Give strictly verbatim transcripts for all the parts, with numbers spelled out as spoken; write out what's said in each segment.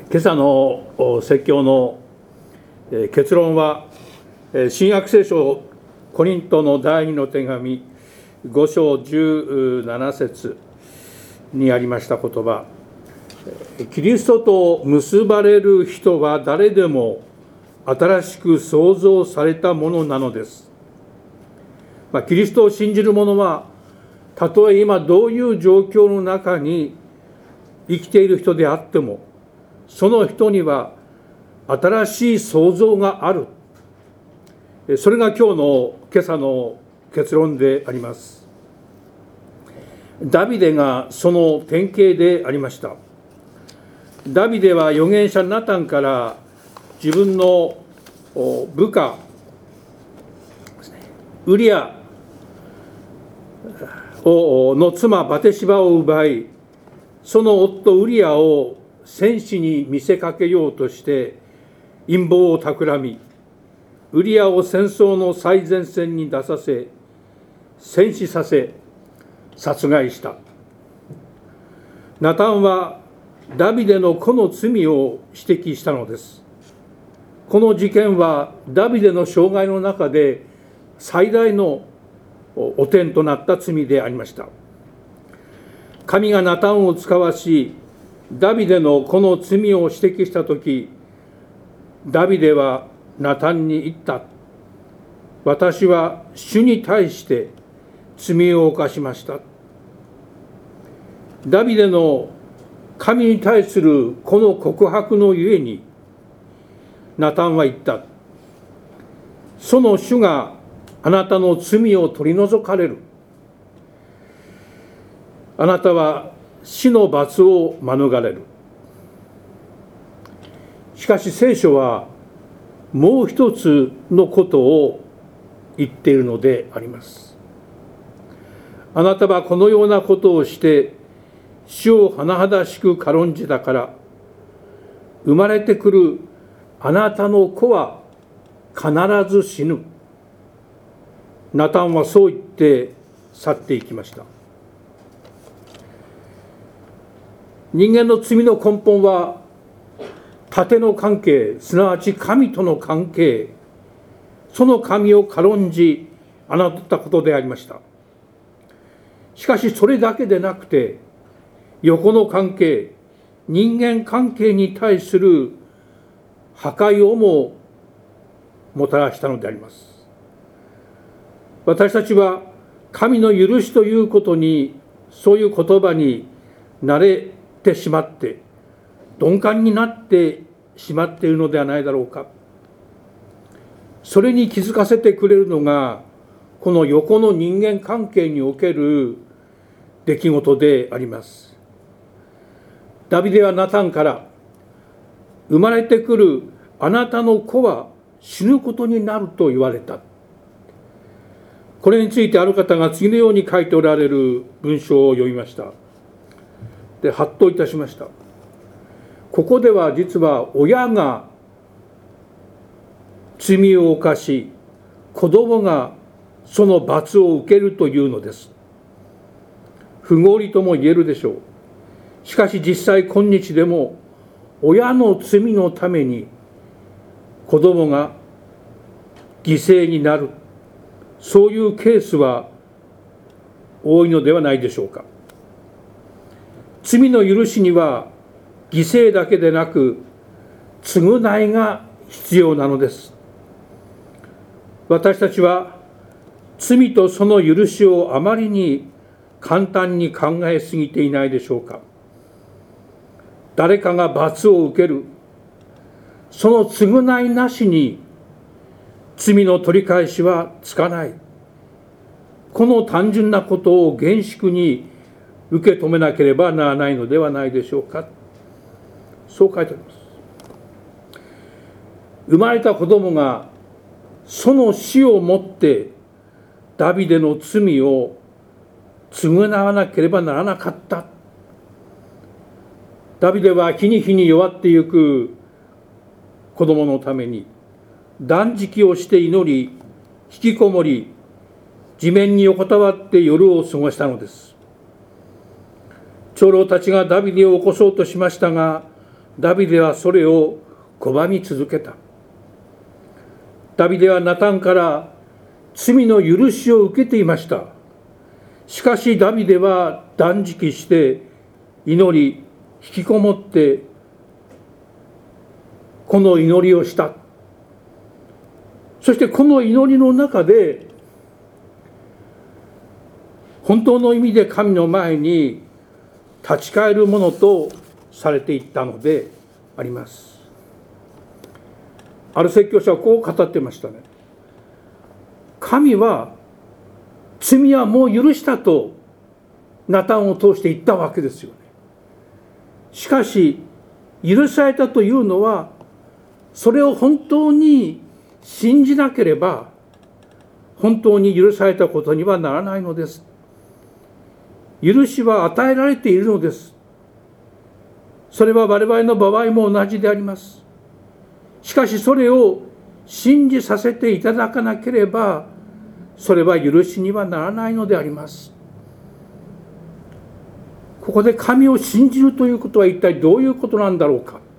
今朝の説教の結論は、新約聖書コリントの第二の手紙ご章じゅうなな節にありました言葉、キリストと結ばれる人は誰でも新しく創造されたものなのです。まあ、キリストを信じる者は、たとえ今どういう状況の中に生きている人であっても、その人には新しい創造がある。それが今日の今朝の結論であります。ダビデがその典型でありました。ダビデは預言者ナタンから自分の部下ウリアの妻バテシバを奪い、その夫ウリアを戦士に見せかけようとして陰謀を企み、ウリアを戦争の最前線に出させ、戦死させ、殺害した。ナタンはダビデの個の罪を指摘したのです。この事件はダビデの生涯の中で最大の汚点となった罪でありました。神がナタンを使わし、ダビデのこの罪を指摘したとき、ダビデはナタンに言った。私は主に対して罪を犯しました。ダビデの神に対するこの告白のゆえに、ナタンは言った。その主があなたの罪を取り除かれる。あなたは死の罰を免れる。しかし聖書はもう一つのことを言っているのであります。あなたはこのようなことをして主を甚だしく軽んじたから、生まれてくるあなたの子は必ず死ぬ。ナタンはそう言って去っていきました。人間の罪の根本は縦の関係、すなわち神との関係、その神を軽んじ侮ったことでありました。しかしそれだけでなくて、横の関係、人間関係に対する破壊をももたらしたのであります。私たちは神の許しということに、そういう言葉に慣れてしまって鈍感になってしまっているのではないだろうか。それに気づかせてくれるのがこの横の人間関係における出来事であります。ダビデはナタンから、生まれてくるあなたの子は死ぬことになると言われた。これについてある方が次のように書いておられる文章を読みました。で、はっといたしました。ここでは実は親が罪を犯し、子供がその罰を受けるというのです。不合理とも言えるでしょう。しかし実際今日でも親の罪のために子供が犠牲になる、そういうケースは多いのではないでしょうか。罪の許しには犠牲だけでなく償いが必要なのです。私たちは罪とその許しをあまりに簡単に考えすぎていないでしょうか。誰かが罰を受ける、その償いなしに罪の取り返しはつかない。この単純なことを厳粛に受け止めなければならないのではないでしょうか。そう書いてあります。生まれた子供がその死をもってダビデの罪を償わなければならなかった。ダビデは日に日に弱ってゆく子供のために断食をして祈り、引きこもり、地面に横たわって夜を過ごしたのです。長老たちがダビデを起こそうとしましたが、 ダビデはそれを拒み続けた。ダビデはナタンから罪の許しを受けていました。しかしダビデは断食して祈り、引きこもってこの祈りをした。そしてこの祈りの中で本当の意味で神の前に立ち返るものとされていったのであります。ある説教者はこう語っていましたね。神は罪はもう許したとナタンを通して言ったわけですよね。しかし許されたというのはそれを本当に信じなければ本当に許されたことにはならないのです。許しは与えられているのです。それは我々の場合も同じであります。しかしそれを信じさせていただかなければそれは許しにはならないのであります。ここで神を信じるということは一体どういうことなんだろうか。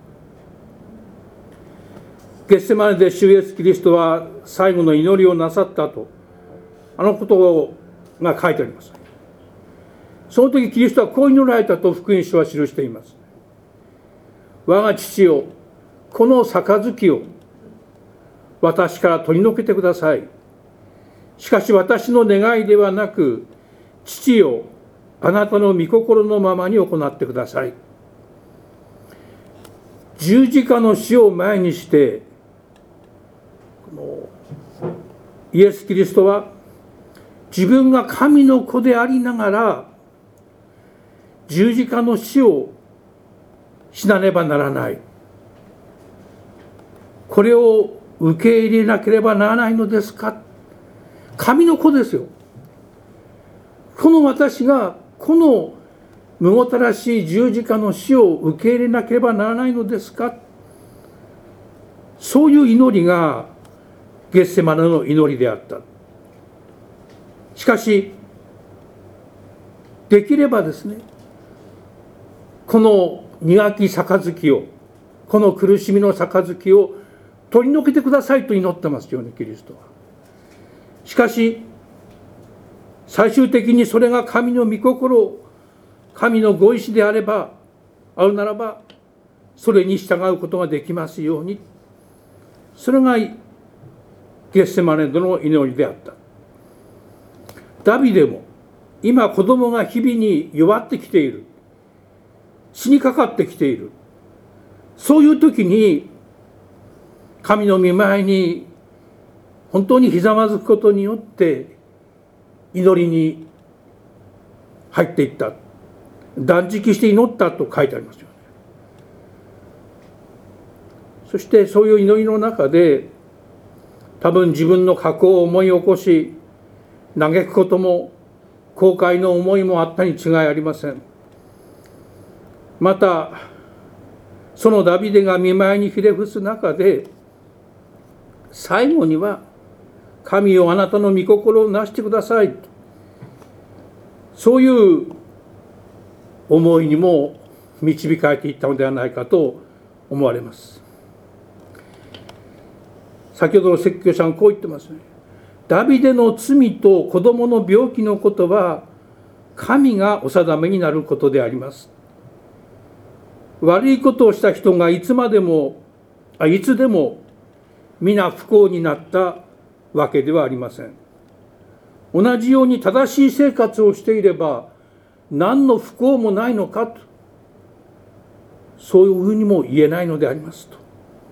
ゲッセマネで主イエスキリストは最後の祈りをなさったとあのことが書いてあります。その時キリストはこう祈られたと福音書は記しています。我が父よ、この杯を私から取り除けてください。しかし私の願いではなく、父よ、あなたの御心のままに行ってください。十字架の死を前にして、イエス・キリストは自分が神の子でありながら十字架の死をしなねばならない。これを受け入れなければならないのですか。神の子ですよ。この私がこのむごたらしい十字架の死を受け入れなければならないのですか。そういう祈りがゲッセマネの祈りであった。しかしできればですね、この苦き杯を、この苦しみの杯を取り除けてくださいと祈ってますよね、キリストは。しかし最終的にそれが神の御心、神のご意志であればあるならばそれに従うことができますように。それがゲッセマネでの祈りであった。ダビデも今子供が日々に弱ってきている、死にかかってきている、そういう時に神の御前に本当にひざまずくことによって祈りに入っていった、断食して祈ったと書いてありますよね。そしてそういう祈りの中で多分自分の過去を思い起こし嘆くことも後悔の思いもあったに違いありません。またそのダビデが御前にひれ伏す中で最後には神よあなたの御心をなしてください、そういう思いにも導かれていったのではないかと思われます。先ほどの説教者がこう言ってますね。ダビデの罪と子供の病気のことは神がお定めになることであります。悪いことをした人がいつまでもあいつでも皆不幸になったわけではありません。同じように正しい生活をしていれば何の不幸もないのかと、そういうふうにも言えないのでありますと。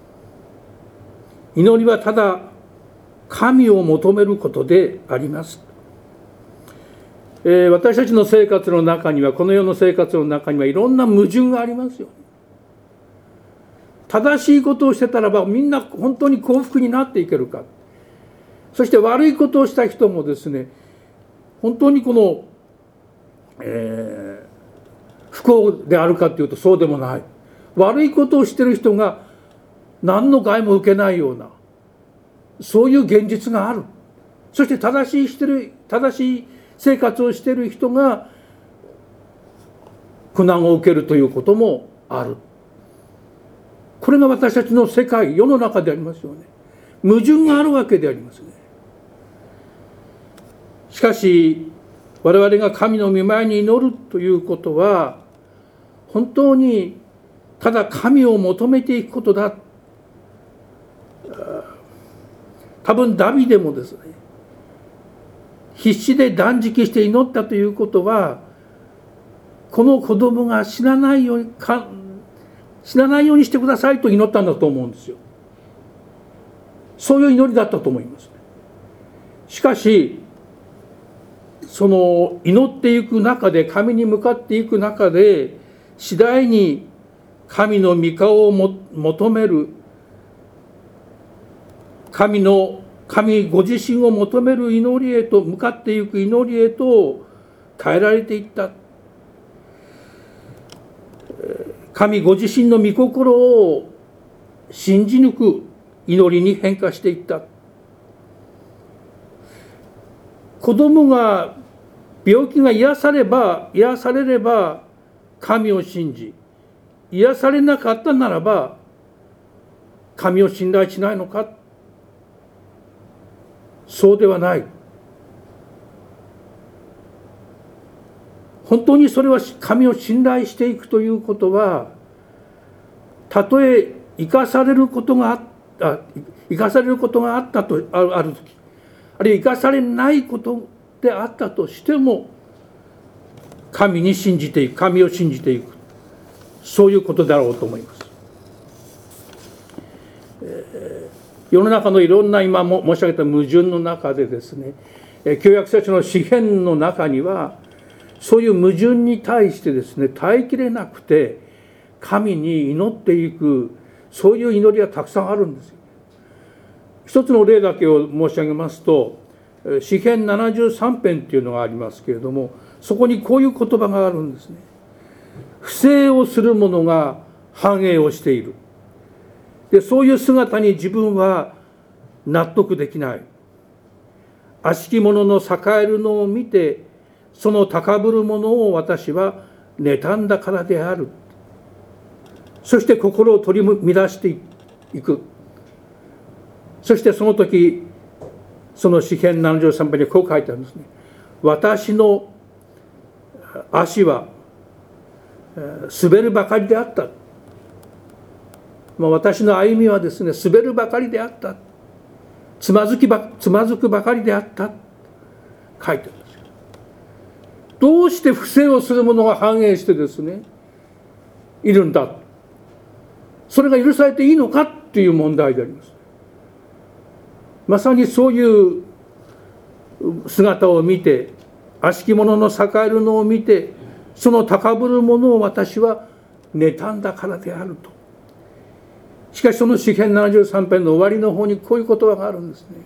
祈りはただ神を求めることであります。えー、私たちの生活の中には、この世の生活の中にはいろんな矛盾がありますよ。正しいことをしてたらばみんな本当に幸福になっていけるか。そして悪いことをした人もですね、本当にこの、えー、不幸であるかというとそうでもない。悪いことをしている人が何の害も受けないような、そういう現実がある。そして正しいしてる正しい生活をしている人が苦難を受けるということもある。 これが私たちの世界、世の中でありますよね。矛盾があるわけでありますね。しかし我々が神の御前に祈るということは、本当にただ神を求めていくことだ。多分ダビデもですね、必死で断食して祈ったということは、この子供が死なないようにか死なないようにしてくださいと祈ったんだと思うんですよ。そういう祈りだったと思います。しかしその祈っていく中で、神に向かっていく中で、次第に神の御顔をも求める、神の神ご自身を求める祈りへと向かっていく祈りへと変えられていった。神ご自身の御心を信じ抜く祈りに変化していった。子供が病気が癒されば癒されれば神を信じ、癒されなかったならば神を信頼しないのか。そうではない。本当にそれは神を信頼していくということは、たとえ生かされることがあった生かされることがあったとあるある時、あるいは生かされないことであったとしても、神に信じていく、神を信じていく、そういうことだろうと思います。えー世の中のいろんな今も申し上げた矛盾の中でですね、旧約聖書の詩篇の中にはそういう矛盾に対してですね、耐えきれなくて神に祈っていく、そういう祈りがたくさんあるんですよ。一つの例だけを申し上げますと、詩篇ななじゅうさん編っていうのがありますけれども、そこにこういう言葉があるんですね。不正をする者が繁栄をしている。でそういう姿に自分は納得できない。悪しき者の栄えるのを見て、その高ぶる者を私は妬んだからである。そして心を取り乱していく。そしてその時、その詩編ななじゅうさん編にこう書いてあるんですね。私の足は滑るばかりであった。私の歩みはですね、滑るばかりであった。つまずきば、つまずくばかりであった。書いてあるんですよ。どうして不正をする者が繁栄してですね、いるんだ。それが許されていいのかっていう問題であります。まさにそういう姿を見て、悪しき者の栄えるのを見て、その高ぶる者を私は妬んだからであると。しかしその詩編ななじゅうさん編の終わりの方にこういう言葉があるんですね。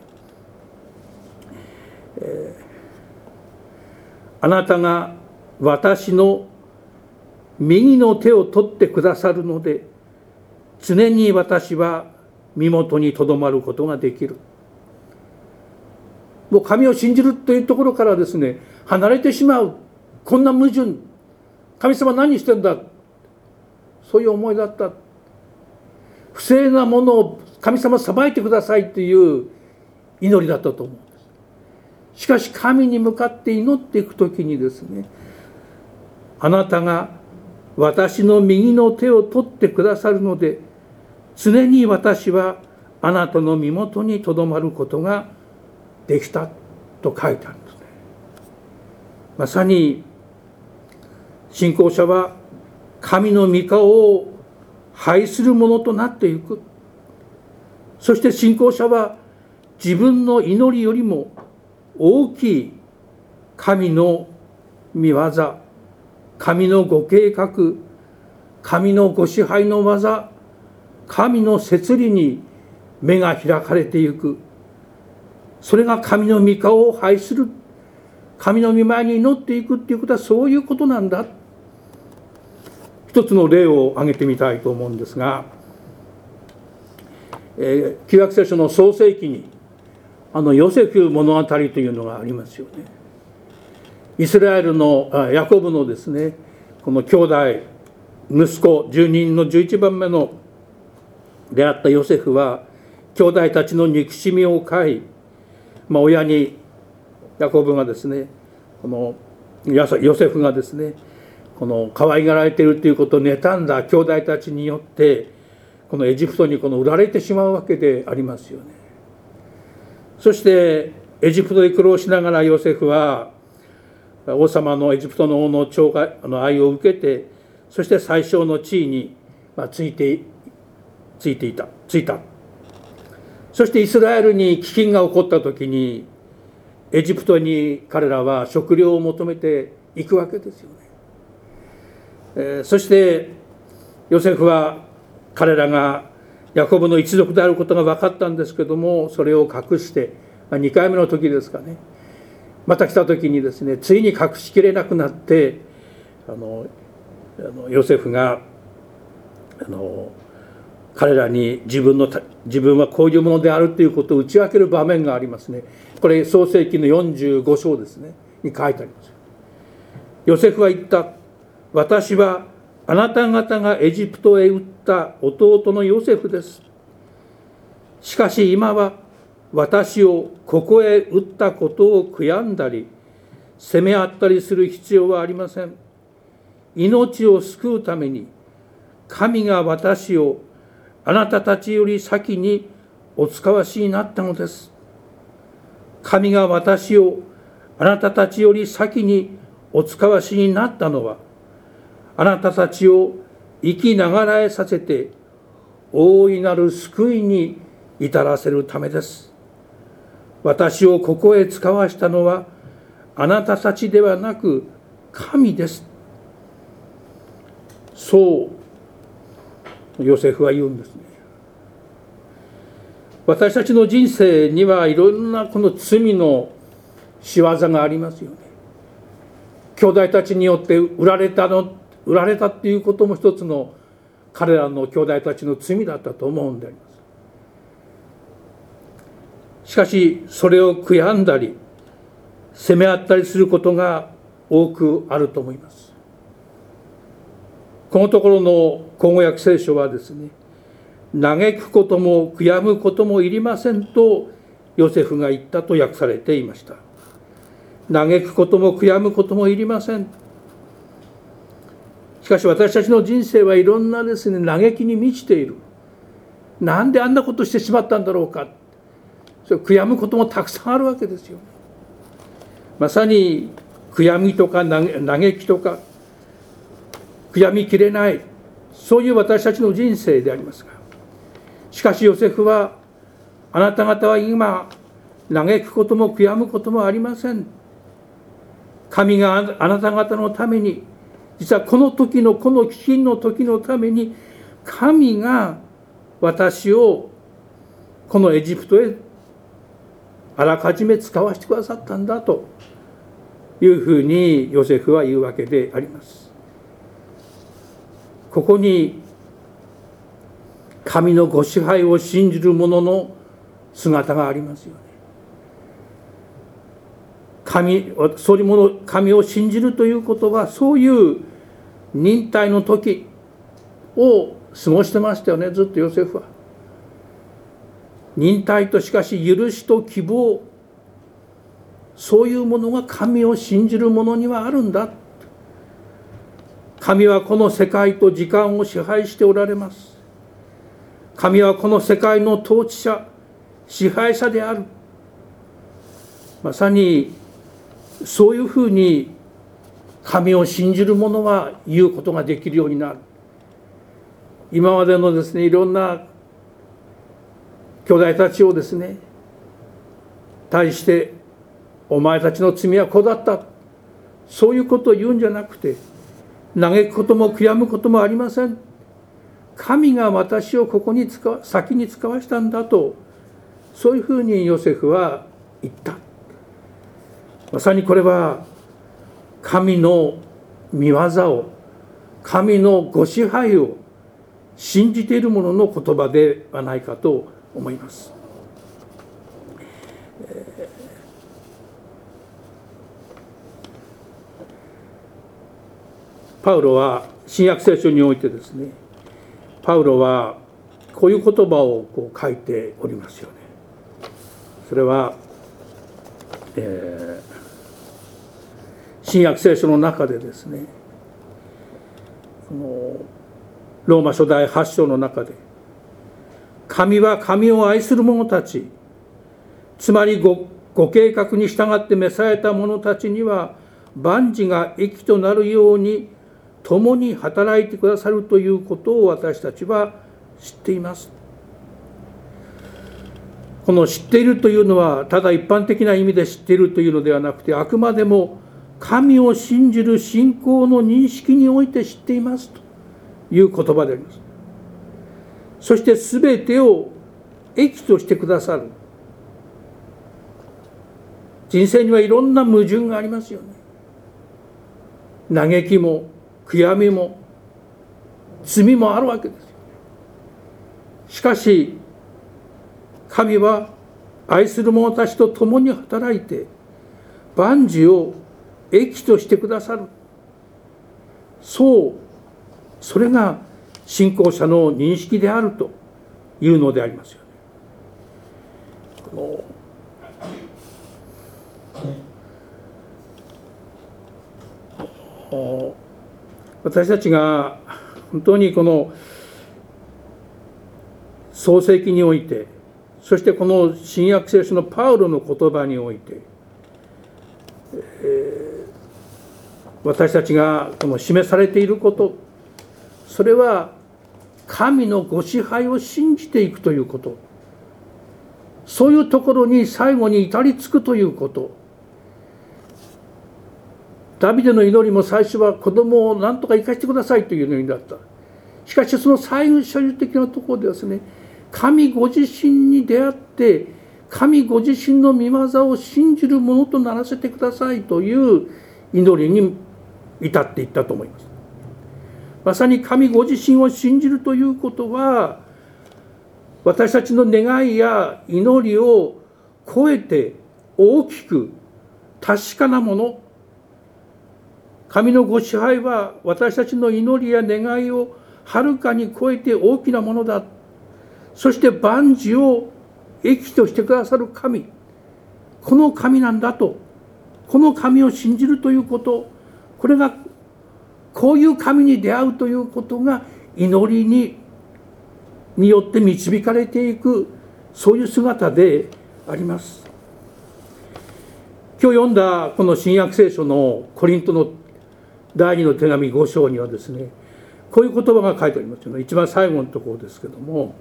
えー、あなたが私の右の手を取ってくださるので、常に私は身元にとどまることができる。もう神を信じるというところからですね、離れてしまう。こんな矛盾。神様何してんだ。そういう思いだった。不正なものを神様裁いてくださいという祈りだったと思うんです。しかし神に向かって祈っていくときにですね、あなたが私の右の手を取ってくださるので、常に私はあなたの身元にとどまることができたと書いてあるんですね。まさに信仰者は神の御顔を拝するものとなっていく。そして信仰者は自分の祈りよりも大きい神の御業、神のご計画、神のご支配の技、神の摂理に目が開かれていく。それが神の御顔を拝する、神の御前に祈っていくっていうことはそういうことなんだ。一つの例を挙げてみたいと思うんですが、えー、旧約聖書の創世記にあのヨセフ物語というのがありますよね。イスラエルのヤコブのですね、この兄弟息子じゅうににんのじゅういちばんめのであったヨセフは兄弟たちの憎しみを買い、まあ、親にヤコブがですね、このヨセフがですね、この可愛がられているということを妬んだ兄弟たちによってこのエジプトにこの売られてしまうわけでありますよね。そしてエジプトで苦労しながらヨセフは王様のエジプトの王の寵愛の愛を受けて、そして最小の地位についてついていたついた。そしてイスラエルに飢饉が起こった時にエジプトに彼らは食料を求めていくわけですよね。えー、そしてヨセフは彼らがヤコブの一族であることが分かったんですけども、それを隠して、まあ、にかいめの時ですかね、また来た時にですね、ついに隠しきれなくなって、あのあのヨセフがあの彼らに自分の自分はこういうものであるということを打ち明ける場面がありますね。これ創世記のよんじゅうご章ですねに書いてあります。ヨセフは言った。私はあなた方がエジプトへ撃った弟のヨセフです。しかし今は私をここへ撃ったことを悔やんだり責め合ったりする必要はありません。命を救うために神が私をあなたたちより先にお使わしになったのです。神が私をあなたたちより先にお使わしになったのは、あなたたちを生きながらえさせて大いなる救いに至らせるためです。私をここへ使わしたのはあなたたちではなく神です。そうヨセフは言うんですね。私たちの人生にはいろんなこの罪の仕業がありますよね。兄弟たちによって売られたの売られたっていうことも一つの彼らの兄弟たちの罪だったと思うんであります。しかしそれを悔やんだり責め合ったりすることが多くあると思います。このところの口語訳聖書はですね、嘆くことも悔やむこともいりませんとヨセフが言ったと訳されていました。嘆くことも悔やむこともいりません。しかし私たちの人生はいろんなですね、嘆きに満ちている。なんであんなことしてしまったんだろうか。それ悔やむこともたくさんあるわけですよ。まさに悔やみとか嘆きとか悔やみきれない、そういう私たちの人生でありますが、しかしヨセフは、あなた方は今嘆くことも悔やむこともありません。神があなた方のために、実はこの時のこの飢饉の時のために神が私をこのエジプトへあらかじめ使わせてくださったんだというふうにヨセフは言うわけであります。ここに神のご支配を信じる者の姿がありますよね。神、そういうもの、神を信じるということは、そういう忍耐の時を過ごしてましたよね、ずっとヨセフは。忍耐としかし許しと希望、そういうものが神を信じる者にはあるんだ。神はこの世界と時間を支配しておられます。神はこの世界の統治者、支配者である。まさにそういうふうに神を信じる者は言うことができるようになる。今までのですね、いろんな兄弟たちをですね、対してお前たちの罪はこうだった、そういうことを言うんじゃなくて、嘆くことも悔やむこともありません。神が私をここに使わ先に使わしたんだと、そういうふうにヨセフは言った。まさにこれは神の御業を、神のご支配を信じている者の言葉ではないかと思います。パウロは新約聖書においてですね、パウロはこういう言葉をこう書いておりますよね。それは、えー、新約聖書の中でですね、このローマ書第はち章の中で、神は神を愛する者たち、つまり ご, ご計画に従って召された者たちには万事が益となるように共に働いてくださるということを私たちは知っています。この知っているというのはただ一般的な意味で知っているというのではなくて、あくまでも神を信じる信仰の認識において知っていますという言葉であります。そして全てを益としてくださる。人生にはいろんな矛盾がありますよね。嘆きも悔やみも罪もあるわけですよ。しかし神は愛する者たちと共に働いて万事を益としてくださる。そう、それが信仰者の認識であるというのでありますよね。この私たちが本当にこの創世記において、そしてこの新約聖書のパウロの言葉において、えー、私たちがこの示されていること、それは神のご支配を信じていくということ、そういうところに最後に至りつくということ。ダビデの祈りも最初は子供を何とか生かしてくださいという祈りだった。しかしその最終的なところではですね、神ご自身に出会って神ご自身の御業を信じるものとならせてくださいという祈りに至っていったと思います。まさに神ご自身を信じるということは、私たちの願いや祈りを超えて大きく確かなもの、神のご支配は私たちの祈りや願いをはるかに超えて大きなものだ。そして万事を益としてくださる神、この神なんだと、この神を信じるということ、これがこういう神に出会うということが祈りにによって導かれていく、そういう姿であります。今日読んだこの新約聖書のコリントの第二の手紙ご章にはですね、こういう言葉が書いてありますよね。一番最後のところですけども、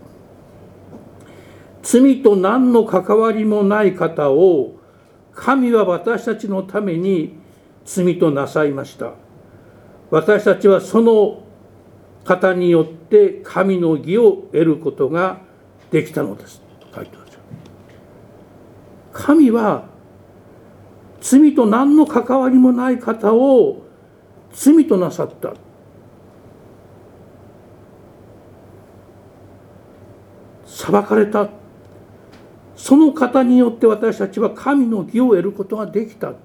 罪と何の関わりもない方を神は私たちのために罪となさいました。私たちはその方によって神の義を得ることができたのです。書いてあるんですよ。神は罪と何の関わりもない方を罪となさった。裁かれた。その方によって私たちは神の義を得ることができた。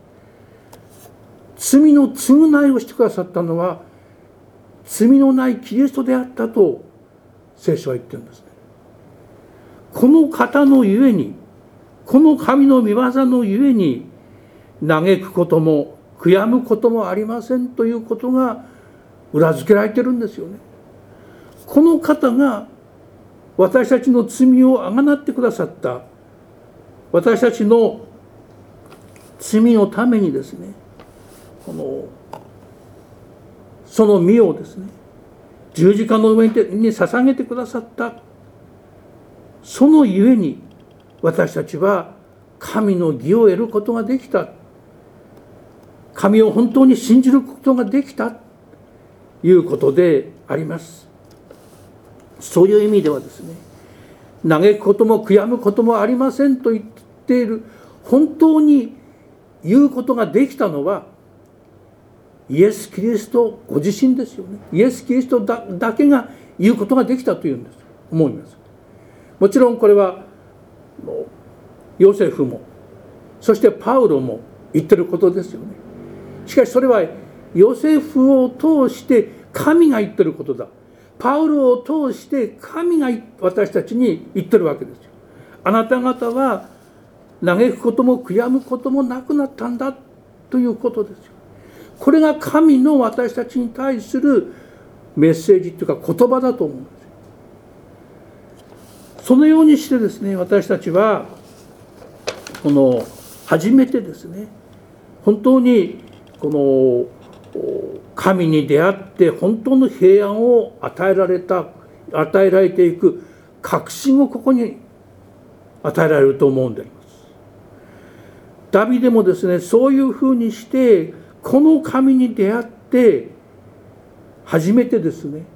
罪の償いをしてくださったのは罪のないキリストであったと聖書は言ってるんですね。この方のゆえに、この神の御業のゆえに嘆くことも悔やむこともありませんということが裏付けられてるんですよね。この方が私たちの罪をあがなってくださった。私たちの罪のためにですね、このその身をですね、十字架の上に捧げてくださった。そのゆえに私たちは神の義を得ることができた。神を本当に信じることができたということであります。そういう意味ではですね、嘆くことも悔やむこともありませんと言っている、本当に言うことができたのはイエス・キリストご自身ですよね。イエス・キリスト だ, だけが言うことができたというんです思います。もちろんこれはヨセフもそしてパウロも言ってることですよね。しかしそれはヨセフを通して神が言ってることだ。 パウロを通して神が私たちに言ってるわけですよ。あなた方は嘆くことも悔やむこともなくなったんだということですよ。これが神の私たちに対するメッセージというか言葉だと思うんですよ。そのようにしてですね、私たちはこの初めてですね、本当にこの神に出会って本当の平安を与えられた与えられていく確信をここに与えられると思うんであります。ダビデもですね、そういうふうにしてこの神に出会って初めてですね、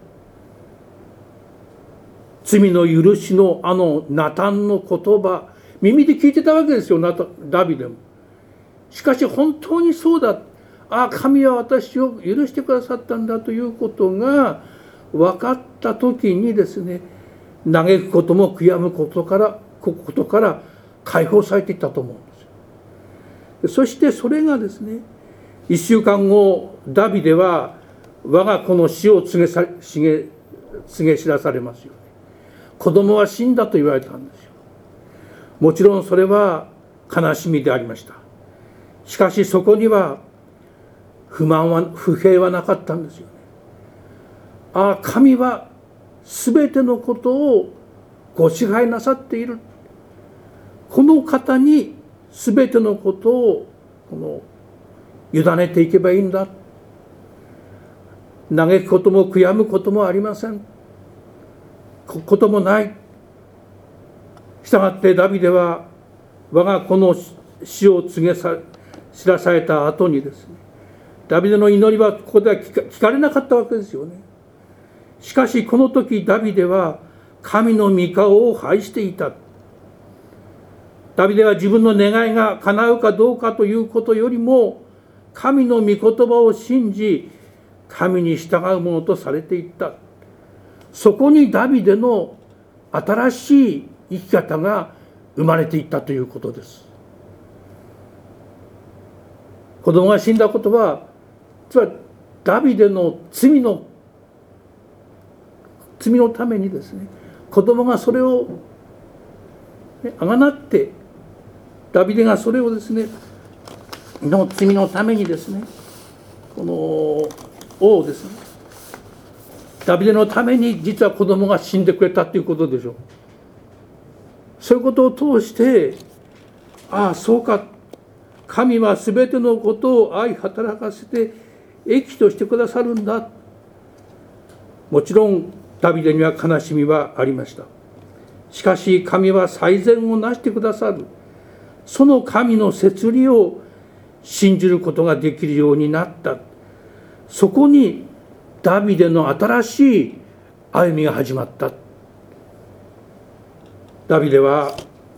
罪の許しのあのナタンの言葉、耳で聞いてたわけですよ、ダビデも。しかし本当にそうだ、ああ神は私を許してくださったんだということが分かった時にですね、嘆くことも悔やむことからことから解放されていったと思うんですよ。そしてそれがですね、一週間後ダビデは我が子の死を告げさ告げ告げ知らされますよね。子供は死んだと言われたんですよ。もちろんそれは悲しみでありました。しかしそこには不満は不平はなかったんですよね。ああ神は全てのことをご支配なさっている。この方に全てのことをこの委ねていけばいいんだ。嘆くことも悔やむこともありません。こともない。したがってダビデは我が子の死を告げさ知らされた後にですね、ダビデの祈りはここでは聞か、聞かれなかったわけですよね。しかしこの時ダビデは神の御顔を拝していた。ダビデは自分の願いが叶うかどうかということよりも神の御言葉を信じ神に従うものとされていった。そこにダビデの新しい生き方が生まれていったということです。子供が死んだことはつまりダビデの罪の罪のためにですね、子供がそれをあがなってダビデがそれをですねの罪のためにですね、この王ですね、ダビデのために実は子供が死んでくれたということでしょう。そういうことを通して、ああそうか、神は全てのことを愛働かせて益としてくださるんだ。もちろんダビデには悲しみはありました。しかし神は最善をなしてくださる。その神の摂理を信じることができるようになった。そこにダビデの新しい歩みが始まった。ダビデは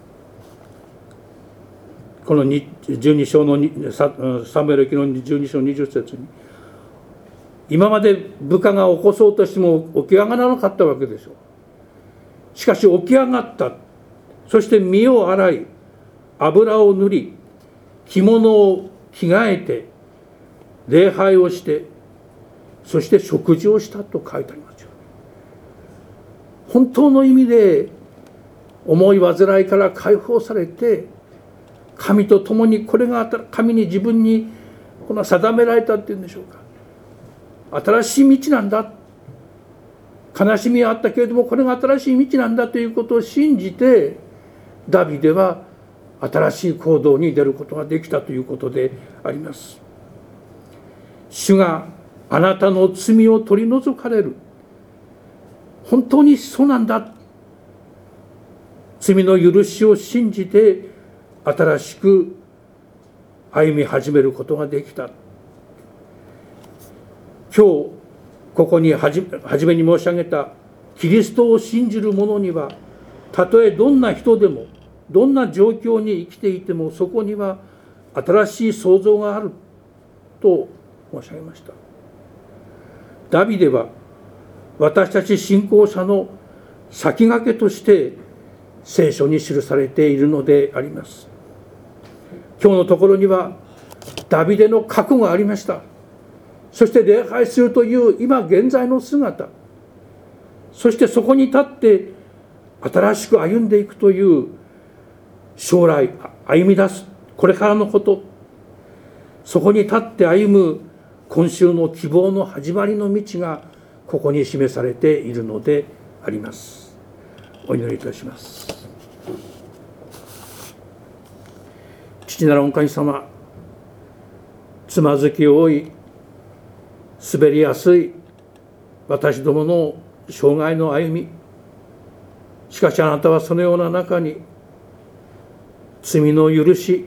このじゅうに章のサムエル記のじゅうに章にじゅっ節に、今まで部下が起こそうとしても起き上がらなかったわけでしょう。しかし起き上がった。そして身を洗い油を塗り着物を着替えて礼拝をしてそして食事をしたと書いてありますよ。本当の意味で思い煩いから解放されて神と共に、これが神に自分にこの定められたっていうんでしょうか、新しい道なんだ、悲しみはあったけれどもこれが新しい道なんだということを信じてダビデは新しい行動に出ることができたということであります。主があなたの罪を取り除かれる。本当にそうなんだ。罪の許しを信じて新しく歩み始めることができた。今日ここにはじめに申し上げたキリストを信じる者には、たとえどんな人でもどんな状況に生きていてもそこには新しい創造があると申し上げました。ダビデは私たち信仰者の先駆けとして聖書に記されているのであります。今日のところにはダビデの過去がありました。そして礼拝するという今現在の姿、 そしてそこに立って新しく歩んでいくという将来歩み出すこれからのこと、そこに立って歩む今週の希望の始まりの道がここに示されているのであります。お祈りいたします。父なる御神様、つまずき多い、滑りやすい私どもの生涯の歩み、しかしあなたはそのような中に罪の許し、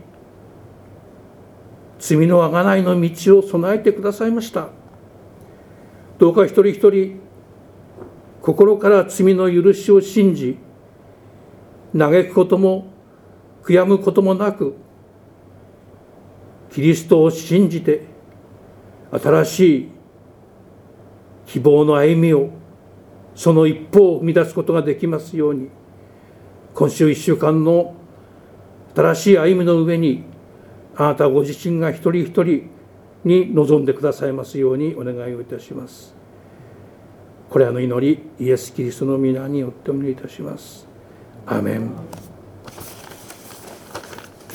罪の贖いの道を備えてくださいました。どうか一人一人心から罪の許しを信じ、嘆くことも悔やむこともなく、キリストを信じて新しい希望の歩みを、その一歩を踏み出すことができますように、今週一週間の新しい歩みの上にあなたご自身が一人一人に臨んでくださいますようにお願いをいたします。これらの祈り、イエス・キリストの皆によってお祈りいたします。アーメン。